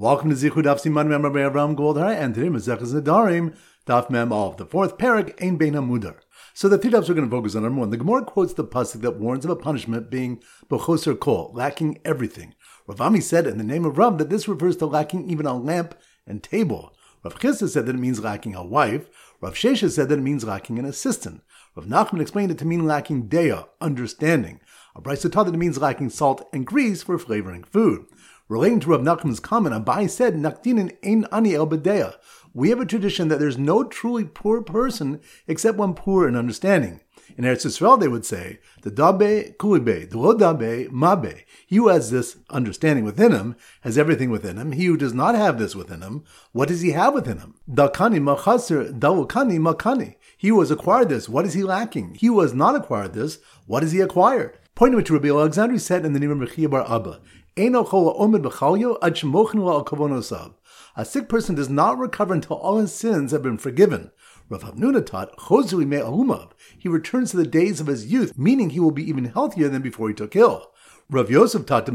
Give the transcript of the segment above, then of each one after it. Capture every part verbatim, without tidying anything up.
Welcome to Zichud Daf Siman Mem Rabbi Avraham Goldhar, and today Maseches Nedarim, Daf Mem Av, the fourth parak, Ein Bein Hamudar. So the three dafs we're going to focus on. Number one, the Gemara quotes the pasuk that warns of a punishment being b'choser kol, lacking everything. Rav Ami said in the name of Rav that this refers to lacking even a lamp and table. Rav Chisda said that it means lacking a wife. Rav Shesha said that it means lacking an assistant. Rav Nachman explained it to mean lacking deya, understanding. A Brisa taught that it means lacking salt and grease for flavoring food. Relating to Rav Nachman's comment, Abai said, Nakdinin ein ani el b'deya. We have a tradition that there's no truly poor person except one poor in understanding. In Eretz Yisrael, they would say, the dabe kulibe, the lo dabe mabe. He who has this understanding within him has everything within him. He who does not have this within him, what does he have within him? Dakani machaser, dawukani makani. He who has acquired this, what is he lacking? He who has not acquired this, what is he acquired? Pointing to Rabbi Alexandri said in the name of Rechia bar Abba, a sick person does not recover until all his sins have been forgiven. Rav Hamnuna taught, he returns to the days of his youth, meaning he will be even healthier than before he took ill. Rav Yosef taught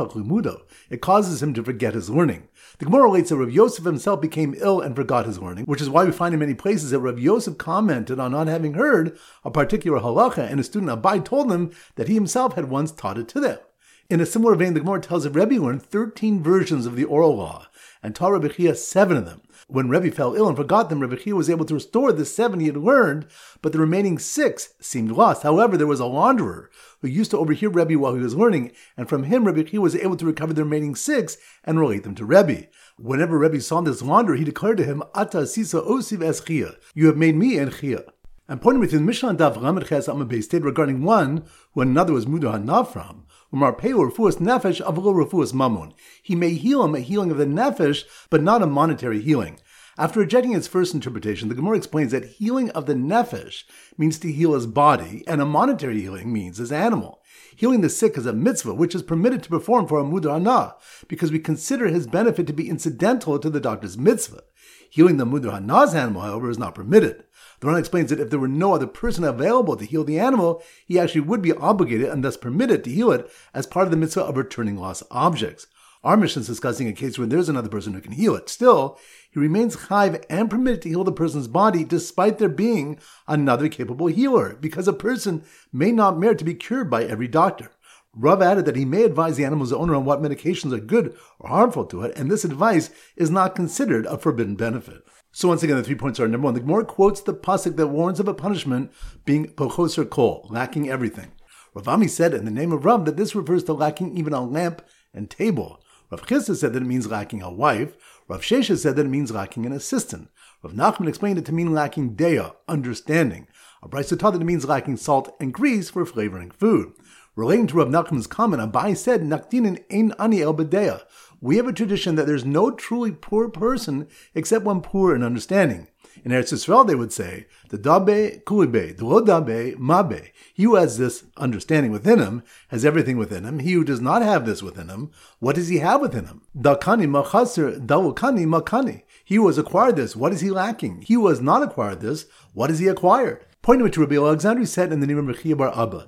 it causes him to forget his learning. The Gemara relates that Rav Yosef himself became ill and forgot his learning, which is why we find in many places that Rav Yosef commented on not having heard a particular halacha, and his student Abai told him that he himself had once taught it to them. In a similar vein, the Gemara tells that Rebbe learned thirteen versions of the oral law, and taught Rebbe Chia seven of them. When Rebbe fell ill and forgot them, Rebbe Chia was able to restore the seven he had learned, but the remaining six seemed lost. However, there was a launderer who used to overhear Rebbe while he was learning, and from him Rebbe Chia was able to recover the remaining six and relate them to Rebbe. Whenever Rebbe saw this launderer, he declared to him, Ata sisa osiv es Chia, you have made me and Chia. And pointing with his Mishnah Daf Lamed Ches Amud Beis stated regarding one who another was muda hanav from, Umar Peo refuas nefesh avlo refuas mammon. He may heal him a healing of the nefesh, but not a monetary healing. After rejecting its first interpretation, the Gemara explains that healing of the nefesh means to heal his body, and a monetary healing means his animal. Healing the sick is a mitzvah, which is permitted to perform for a muda hana, because we consider his benefit to be incidental to the doctor's mitzvah. Healing the muda hana's animal, however, is not permitted. The Ran explains that if there were no other person available to heal the animal, he actually would be obligated and thus permitted to heal it as part of the mitzvah of returning lost objects. Our mission is discussing a case where there's another person who can heal it. Still, he remains chayv and permitted to heal the person's body despite there being another capable healer, because a person may not merit to be cured by every doctor. Rav added that he may advise the animal's owner on what medications are good or harmful to it, and this advice is not considered a forbidden benefit. So once again, the three points are: number one, the Gemara quotes the pasuk that warns of a punishment being b'choser kol, lacking everything. Rav Ami said in the name of Rav that this refers to lacking even a lamp and table. Rav Chisda said that it means lacking a wife. Rav Shesha said that it means lacking an assistant. Rav Nachman explained it to mean lacking deya, understanding. A Brisa taught that it means lacking salt and grease for flavoring food. Relating to Rav Nachman's comment, Abai said, Nakdinin ein ani el b'deya. We have a tradition that there's no truly poor person except one poor in understanding. In Eretz Yisrael, they would say, the dabe kulibe, the lo dabe mabe. He who has this understanding within him has everything within him. He who does not have this within him, what does he have within him? Dakani machaser, dawukani makani. He who has acquired this, what is he lacking? He who has not acquired this, what is he acquired? Pointing to Rabbi Alexandri said in the name of Rechia bar Abba,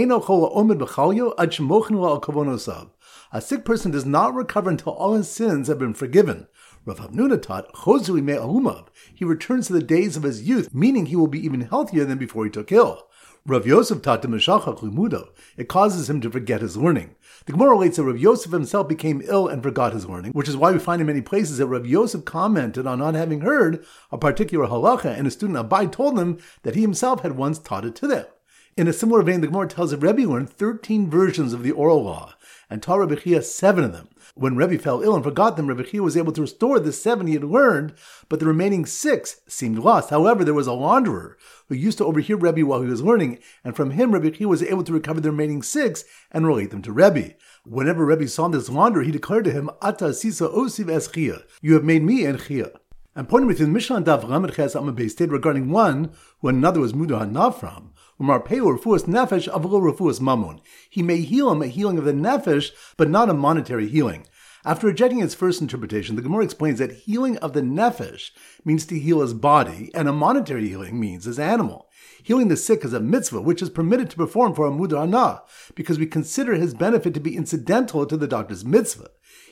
a sick person does not recover until all his sins have been forgiven. Rav Hamnuna taught, he returns to the days of his youth, meaning he will be even healthier than before he took ill. Rav Yosef taught it causes him to forget his learning. The Gemara relates that Rav Yosef himself became ill and forgot his learning, which is why we find in many places that Rav Yosef commented on not having heard a particular halacha, and his student Abai told him that he himself had once taught it to them. In a similar vein, the Gemara tells that Rebbe learned thirteen versions of the oral law, and taught Rebbe Chia seven of them. When Rebbe fell ill and forgot them, Rebbe Chia was able to restore the seven he had learned, but the remaining six seemed lost. However, there was a launderer who used to overhear Rebbe while he was learning, and from him Rebbe Chia was able to recover the remaining six and relate them to Rebbe. Whenever Rebbe saw this launderer, he declared to him, Ata sisa osiv es Chia, you have made me and Chia. And pointing with his Mishnah Daf Lamed Ches Amud Beis stated regarding one who another was muda hanav from, Umar Peo refuas nefesh avlo refuas mammon. He may heal him a healing of the nefesh, but not a monetary healing. After rejecting its first interpretation, the Gemara explains that healing of the nefesh means to heal his body, and a monetary healing means his animal. Healing the sick is a mitzvah, which is permitted to perform for a muda hana, because we consider his benefit to be incidental to the doctor's mitzvah.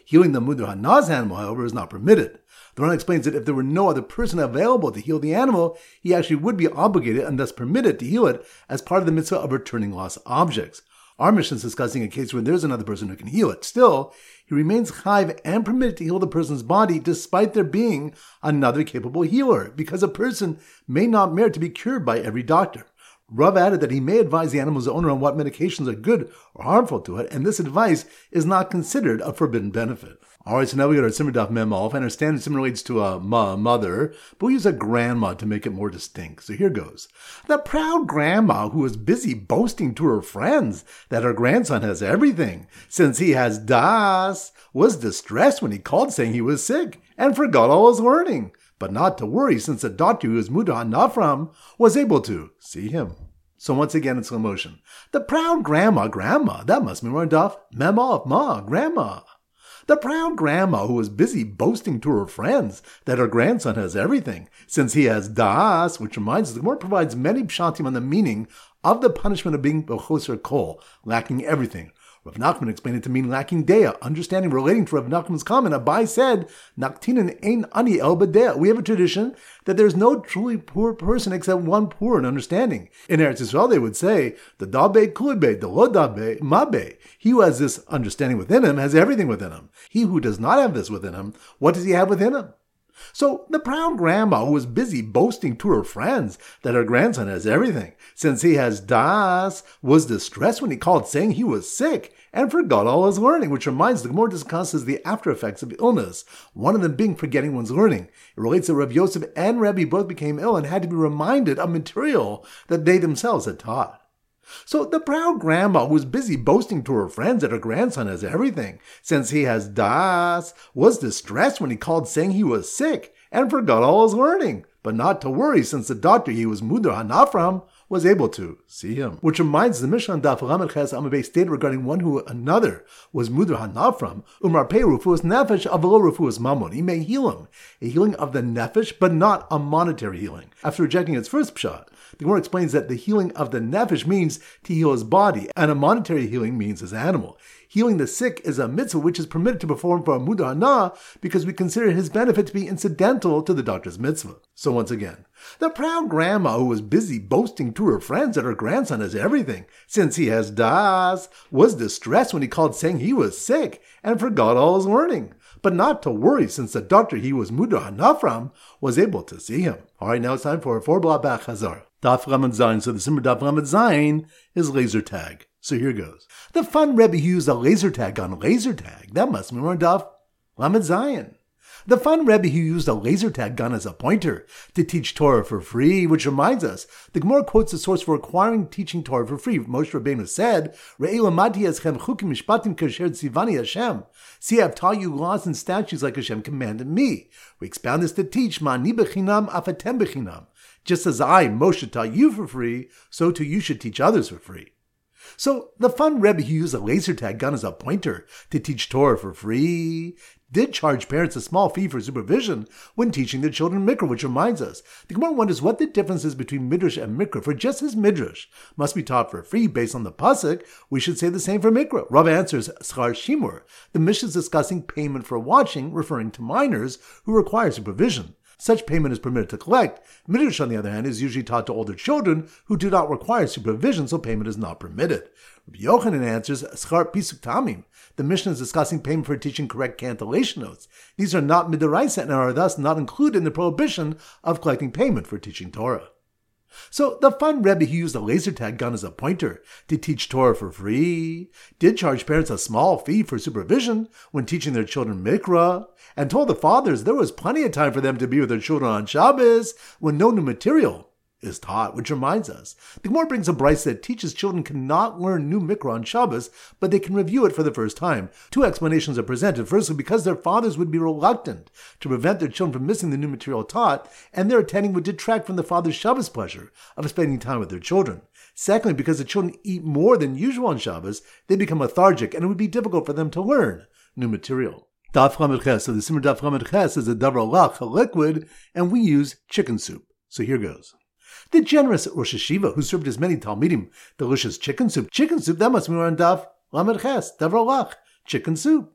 Healing the Mudur Hanaz animal, however, is not permitted. The Ran explains that if there were no other person available to heal the animal, he actually would be obligated and thus permitted to heal it as part of the mitzvah of returning lost objects. Our mission is discussing a case where there's another person who can heal it. Still, he remains chayv and permitted to heal the person's body despite there being another capable healer, because a person may not merit to be cured by every doctor. Rav added that he may advise the animal's owner on what medications are good or harmful to it, and this advice is not considered a forbidden benefit. Alright, so now we got our Simmer Daf Mem Aleph, and our standard Simmer relates to a ma, mother, but we use a grandma to make it more distinct. So here goes. The proud grandma who was busy boasting to her friends that her grandson has everything, since he has das, was distressed when he called saying he was sick, and forgot all his learning. But not to worry, since the doctor who was Mudah Hanafram was able to see him. So once again in slow motion. The proud grandma, grandma, that must be more Daf Mem Aleph, ma, grandma. The proud grandma who was busy boasting to her friends that her grandson has everything, since he has das, which reminds us the Gemara provides many pshatim on the meaning of the punishment of being b'choser kol, lacking everything. Rav Nachman explained it to mean lacking dea, understanding relating to Rav Nachman's comment. Abai said, Naktinen ein ani el b'dea. We have a tradition that there's no truly poor person except one poor in understanding. In Eretz Yisrael, they would say, the dabe kulibe, the lo dabe mabe. He who has this understanding within him has everything within him. He who does not have this within him, what does he have within him? So the proud grandma who was busy boasting to her friends that her grandson has everything, since he has das, was distressed when he called saying he was sick and forgot all his learning, which reminds the Gemara discusses the after effects of illness, one of them being forgetting one's learning. It relates that Rav Yosef and Rebbe both became ill and had to be reminded of material that they themselves had taught. So the proud grandma who was busy boasting to her friends that her grandson has everything, since he has das, was distressed when he called saying he was sick and forgot all his learning. But not to worry, since the doctor he was Mudah Hanafram was able to see him. Which reminds the Mishnah on Daf Lamed Ches Amud Beis stated regarding one who another was Mudah Hanafram, Umar Pei Rufuas Nefesh Avalo Rufuas Mammon. He may heal him, a healing of the nefesh, but not a monetary healing. After rejecting its first pshat, the Gemara explains that the healing of the nefesh means to heal his body, and a monetary healing means his animal. Healing the sick is a mitzvah which is permitted to perform for a Mudah Hana because we consider his benefit to be incidental to the doctor's mitzvah. So once again, the proud grandma who was busy boasting to her friends that her grandson has everything, since he has das, was distressed when he called saying he was sick and forgot all his learning. But not to worry, since the doctor he was Mudah Hanafram was able to see him. Alright, now it's time for a four block back Chazar. Daf Lamed Zayin. So the Simmer Daf Lamed Zayin is laser tag. So here goes. The fun Rebbe who used a laser tag on laser tag. That must be more Daf Lamed Zayin. The fun Rebbe who used a laser tag gun as a pointer to teach Torah for free, which reminds us, the Gemara quotes the source for requiring teaching Torah for free. Moshe Rabbeinu said, Re'ei lamati eschem chukim mishpatim kasher tzivani Hashem. See, I've taught you laws and statutes like Hashem commanded me. We expound this to teach, ma'ani bechinam afatem bechinam. Just as I, Moshe, taught you for free, so too you should teach others for free. So the fun Rebbe who used a laser tag gun as a pointer to teach Torah for free did charge parents a small fee for supervision when teaching their children Mikra, which reminds us, the Gemara wonders what the difference is between Midrash and Mikra, for just as Midrash must be taught for free based on the Pasuk, we should say the same for Mikra. Rav answers, Schar Shimur. The Mishnah is discussing payment for watching, referring to minors who require supervision. Such payment is permitted to collect. Midrash, on the other hand, is usually taught to older children who do not require supervision, so payment is not permitted. Rabbi Yochanan answers, Schar Pisuk Tamim. The Mishnah is discussing payment for teaching correct cantillation notes. These are not midaraisa and are thus not included in the prohibition of collecting payment for teaching Torah. So the fun Rebbe who used a laser tag gun as a pointer to teach Torah for free did charge parents a small fee for supervision when teaching their children Mikra, and told the fathers there was plenty of time for them to be with their children on Shabbos when no new material is taught, which reminds us, the Gemara brings a brayso that teaches children cannot learn new Mikra on Shabbos, but they can review it for the first time. Two explanations are presented. Firstly, because their fathers would be reluctant to prevent their children from missing the new material taught, and their attending would detract from the father's Shabbos pleasure of spending time with their children. Secondly, because the children eat more than usual on Shabbos, they become lethargic, and it would be difficult for them to learn new material. Daf Lamed Ches. So the Simmer Daf Lamed Ches is a davar lach, a liquid, and we use chicken soup. So here goes. The generous Rosh Hashiva who served his many Talmidim delicious chicken soup. Chicken soup, that must be on Daf Lamed Ches, davar lach, chicken soup.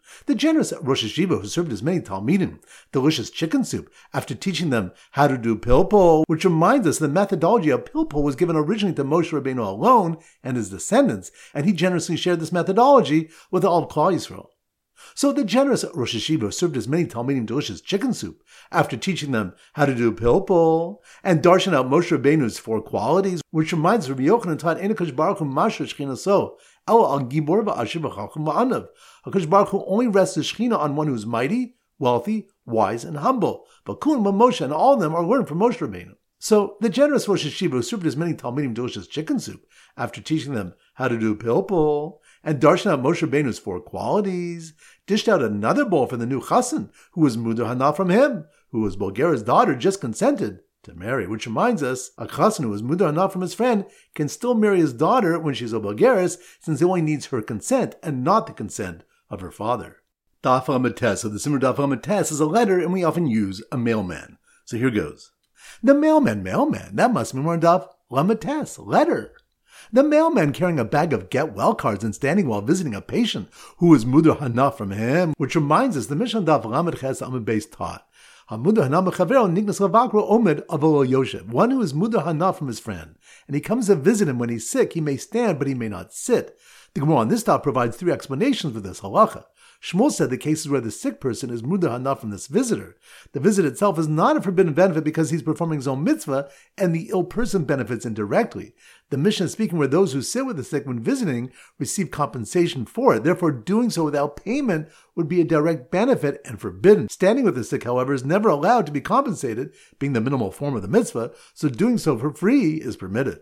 The generous Rosh Hashiva who served his many Talmidim delicious chicken soup after teaching them how to do pilpul, which reminds us the methodology of pilpul was given originally to Moshe Rabbeinu alone and his descendants, and he generously shared this methodology with all of Klal Yisrael. So the generous Rosh Hashiva served his many Talmidim delicious chicken soup after teaching them how to do pilpul and darshan out Moshe Rabbeinu's four qualities, which reminds Rabbi Yochanan taught Einakosh Baruch Hu Masha Shechinaso El Al Gibor Va'asher V'Chacham Va'anav. HaKadosh Baruch Hu only rests the Shechina on one who is mighty, wealthy, wise, and humble. But Kun Moshe and all of them are learned from Moshe Rabbeinu. So the generous Rosh Hashiva who served his many Talmidim delicious chicken soup after teaching them how to do pilpul and darshan out Moshe Rabbeinu's four qualities, dished out another bowl for the new chassan, who was Mudar Hana from him, who was Bulgara's daughter, just consented to marry, which reminds us, a chassan who was Mudar Hana from his friend can still marry his daughter when she's a Bulgaris, since he only needs her consent and not the consent of her father. Daf Lamed Tes, so the Simmer Daf Lamed Tes is a letter, and we often use a mailman. So here goes. The mailman, mailman, that must be more Daf Lamed Tes, letter. The mailman carrying a bag of get well cards and standing while visiting a patient who was Mudar Hana from him, which reminds us the Mishnah Daf Lamed Ches Amud Beis taught. Mudar Hana mechavero nignas lavakro omed avolo yoshev. One who is Mudar Hana from his friend, and he comes to visit him when he's sick. He may stand, but he may not sit. The Gemara on this daf provides three explanations for this halacha. Shmuel said the cases where the sick person is Mudar Hana from this visitor, the visit itself is not a forbidden benefit because he's performing his own mitzvah, and the ill person benefits indirectly. The Mishnah is speaking where those who sit with the sick when visiting receive compensation for it. Therefore, doing so without payment would be a direct benefit and forbidden. Standing with the sick, however, is never allowed to be compensated, being the minimal form of the mitzvah, so doing so for free is permitted.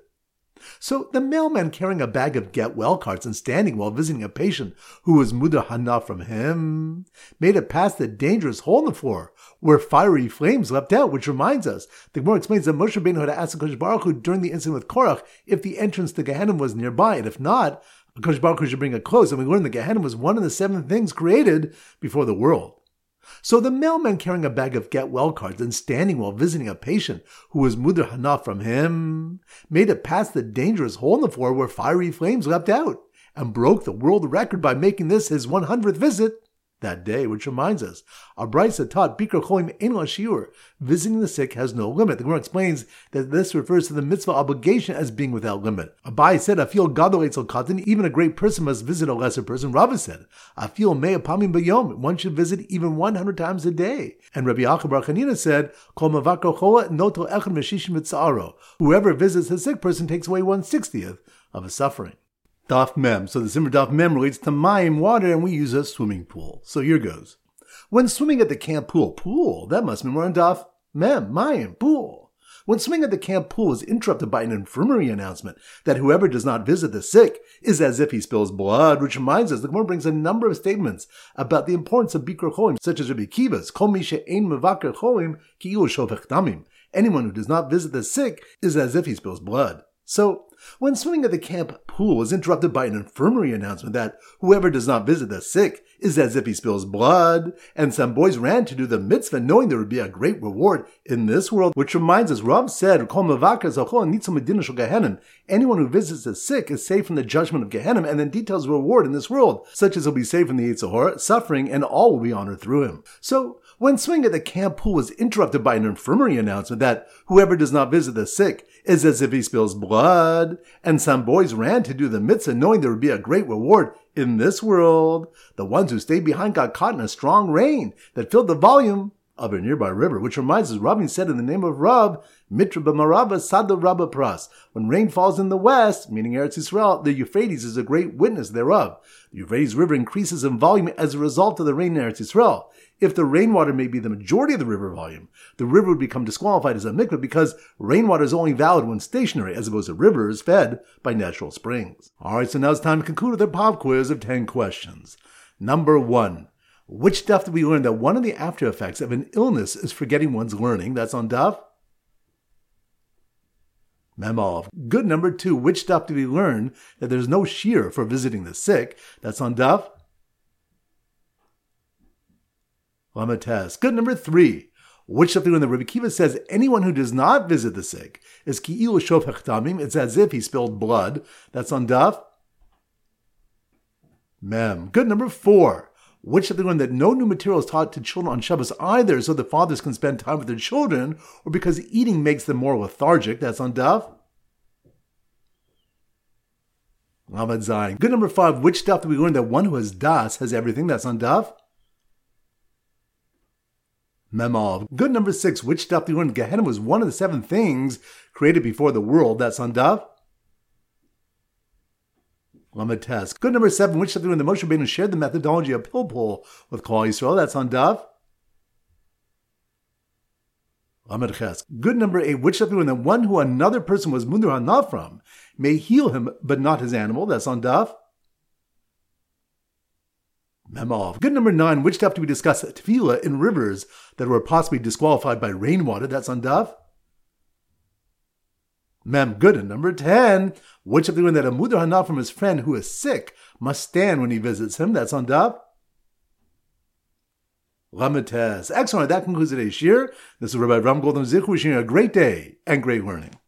So the mailman carrying a bag of get well cards and standing while visiting a patient who was Mudar Hana from him made it past the dangerous hole in the floor where fiery flames leapt out, which reminds us, the Gemara explains that Moshe Rabbeinu had asked HaKadosh Baruch Hu during the incident with Korach if the entrance to Gehenna was nearby, and if not, HaKadosh Baruch Hu should bring it close, and we learned that Gehenna was one of the seven things created before the world. So the mailman carrying a bag of get well cards and standing while visiting a patient who was Mudar Hana from him made it past the dangerous hole in the floor where fiery flames leapt out and broke the world record by making this his one hundredth visit that day, which reminds us, our Brisa taught Bikar Cholim Ein La Shiur, visiting the sick has no limit. The Gemara explains that this refers to the mitzvah obligation as being without limit. Abai said, Afil Gadol Eitzel Katan, even a great person must visit a lesser person. Rava said, Afil Mei Pamim Bayom, one should visit even one hundred times a day. And Rabbi Yaakov Bar Chanina said, Kol Mavakar Chola Noto Echad Meshishim Mitzaro, whoever visits a sick person takes away one sixtieth of his suffering. Daf Mem. So the Simmer Daf Mem relates to Mayim, water, and we use a swimming pool. So here goes. When swimming at the camp pool, pool, that must be more on Daf Mem, Mayim, pool. When swimming at the camp pool is interrupted by an infirmary announcement that whoever does not visit the sick is as if he spills blood, which reminds us the Gemara brings a number of statements about the importance of Bikar Cholim, such as Rabbi Kiva's, Kol mi she'ein mevaker cholim ki'ilu shofech damim. Anyone who does not visit the sick is as if he spills blood. So, when swimming at the camp pool is interrupted by an infirmary announcement that whoever does not visit the sick is as if he spills blood, and some boys ran to do the mitzvah knowing there would be a great reward in this world, which reminds us, Rav said, anyone who visits the sick is saved from the judgment of Gehenna, and then details the reward in this world, such as he'll be saved from the Yetzer Hara, suffering, and all will be honored through him. So, when swimming at the camp pool was interrupted by an infirmary announcement that whoever does not visit the sick is as if he spills blood, and some boys ran to do the mitzvah knowing there would be a great reward in this world, the ones who stayed behind got caught in a strong rain that filled the volume of a nearby river, which reminds us, Rabbi said in the name of Rab, Mitra b'marava sada rabba pras. When rain falls in the west, meaning Eretz Yisrael, the Euphrates is a great witness thereof. The Euphrates River increases in volume as a result of the rain in Eretz Yisrael. If the rainwater may be the majority of the river volume, the river would become disqualified as a mikveh because rainwater is only valid when stationary, as opposed to rivers fed by natural springs. Alright, so now it's time to conclude with our pop quiz of ten questions. Number one. Which daf did we learn that one of the after effects of an illness is forgetting one's learning? That's on daf Memov. Good. Number two. Which daf did we learn that there's no shear for visiting the sick? That's on daf Lamed Tes. Good. Number three. Which daf did we learn that Rabbi Kiva says anyone who does not visit the sick is ki'ilu shofech damim. It's as if he spilled blood. That's on daf Mem. Good. Number four. Which of the learned that no new material is taught to children on Shabbos either, so the fathers can spend time with their children, or because eating makes them more lethargic? That's on Daf. Lamed Zayin. Good number five. Which Daf do we learn that one who has das has everything? That's on Daf. Memov. Good number six. Which Daf do we learn Gehenna was one of the seven things created before the world? That's on Daf. Lamed Tes. Good number seven. Which Daf do we learn that Moshe Rabbeinu shared the methodology of Pilpul with Klal Yisrael? That's on Daf. Lamed Ches. Good number eight. Which Daf do we learn that one who another person was Mundur Hana from may heal him, but not his animal? That's on Daf. Memov. Good number nine. Which Daf do we discuss tefillah in rivers that were possibly disqualified by rainwater? That's on Daf. Mem. Good. And number ten. Which Daf do we learn that a Mundur Hana from his friend who is sick must stand when he visits him? That's on Daf. Lamed Tes. Excellent. That concludes today's shir. This is Rabbi Ram Golden Zichu wishing you a great day and great learning.